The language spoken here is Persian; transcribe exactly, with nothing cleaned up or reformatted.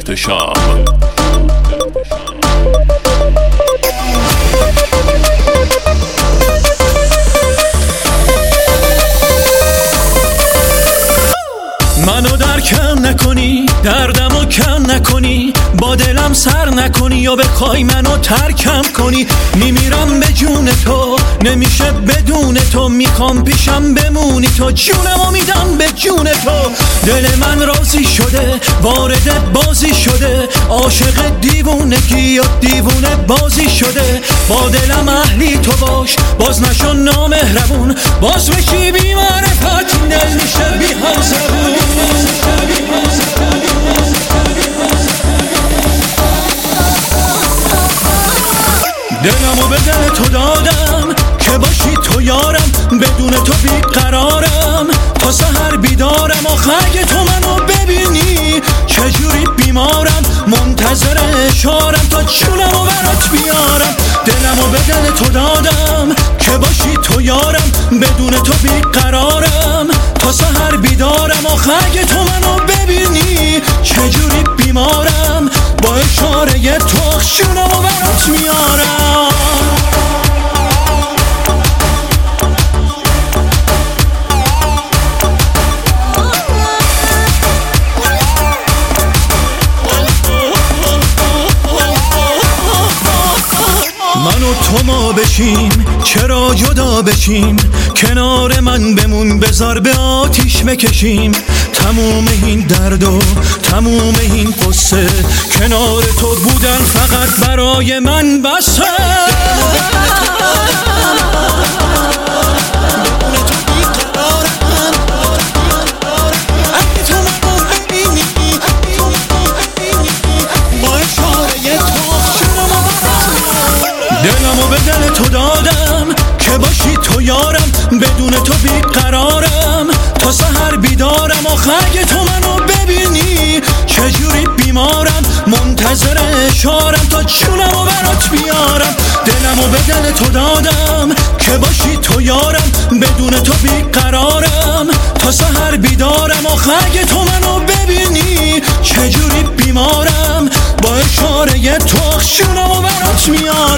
احتشام. منو درکم نکنی، دردمو کم نکنی، با دلم سر نکنی یا بخوای منو ترکم کنی. میمیرم به جون تو، نمیشه بدون تو، میخوام پیشم بمونی تو، جونمو میدم به جون تو. دل من راضی شده، وارد بازی شده، عاشق دیوونگی و دیوونه بازی شده. با دلم اهلی تو باش، باز نشو نامهربون، باز بشی بی معرفت، دل میشه بی همزبون. دلمو به دل تو دادم که باشی تو یارم، بدون تو بیقرارم، تا سحر بیدارم. آخه اگه تو منو ببینی چجوری بیمارم، منتظر اشارم تا جونمو برات بیارم. دلمو به دل تو دادم که باشی تو یارم، بدون تو بیقرارم، تا سحر بیدارم. آخه اگه تو منو ببینی چجوری بیمارم، با اشاره تو جونمو برات میارم. من و تو ما بشیم، چرا جدا بشیم، کنار من بمون، بذار به آتیش بکشیم. تموم این درد و تموم این قصه، کنار تو بودن فقط برای من بسه. دلمو به دل تو دادم که باشی تو یارم، بدون تو بیقرارم، تا سحر بیدارم. آخه اگه تو منو ببینی چجوری بیمارم، منتظر اشارم تا جونمو برات بیارم. دلمو به دل تو دادم که باشی تو یارم، بدون تو بیقرارم، تا سحر بیدارم. آخه اگه تو منو ببینی چجوری بیمارم، با اشاره تو جونمو برات میارم.